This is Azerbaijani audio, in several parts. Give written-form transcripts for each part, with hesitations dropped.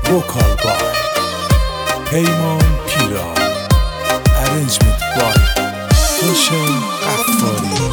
Vocal by Peyman Piran. Arrangement by Hoshen Affari.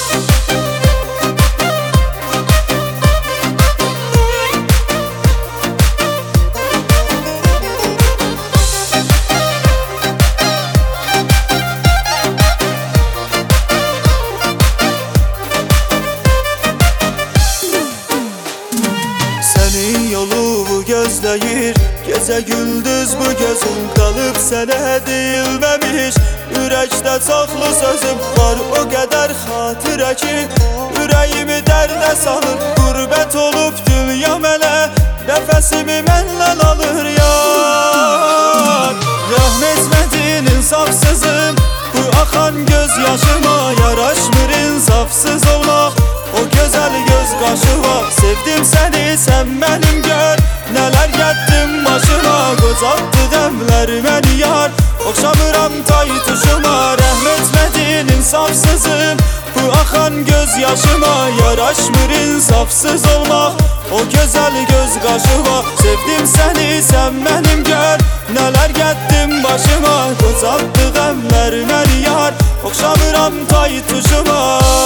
Senin yolu gözləyir gecə gündüz bu gözüm qalıb sənə deyilməmiş. Ürəkdə çoxlu sözüm var o qədər xatirə ki, ürəyimi dərdə salır. Qürbət olub dünya mənə nəfəsimi məndən alır yar. Rəhm etmədin insafsızım, bu axan göz yaşıma yaraşmır insafsız olmaq. O gözəl göz qaşıma sevdim səni, sən mənim gör. Nələr gətdim başıma, qocaltdı dəmlər məni yar. Oxşamıram tay tuşuma, rəhm etmədin insafsızım, bu axan göz yaşıma yaraşmır insafsız olmaq. O gözəl göz qaşıma sevdim səni, sən mənim gör. Nələr gətdim başıma, qocaltdı dəmlər məni yar. Oxşamıram tay tuşuma.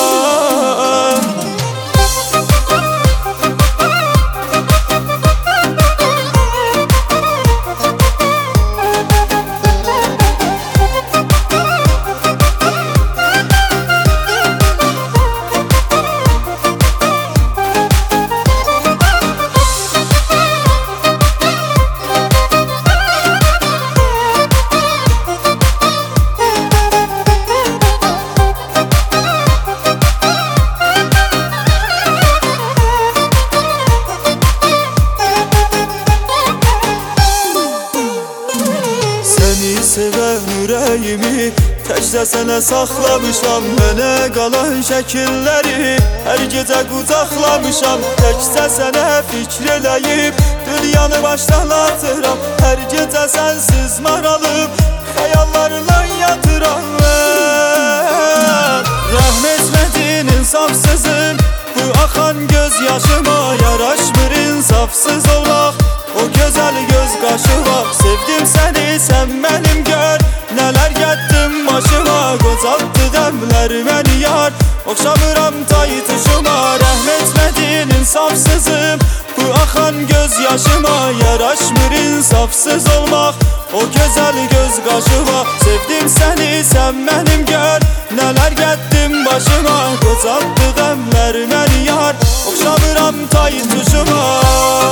Sevən ürəyimi təkcə sənə saxlamışam. Mənə qalan şəkilləri hər gecə qucaqlamışam. Təkcə sənə fikr eləyib dünyanı başdan atıram. Hər gecə sənsiz maralıb xəyallarla yatıram mən. Rəhm etmədin insafsızım, bu axan göz yaşıma yaraşmır insafsız olmaq. O gözəl göz qaşıma sevdim səni, sən mənim gör. Nələr gətdim başıma, qocaltdı dəmlər məni yar. Oxşamıram tay tuşuma, rəhm etmədin insafsızım, bu axan göz yaşıma yaraşmır insafsız olmaq. O gözəl göz qaşıma sevdim səni, sən mənim gör. Nələr gətdim başıma, qocaltdı dəmlər məni yar. Oxşamıram tay tuşuma.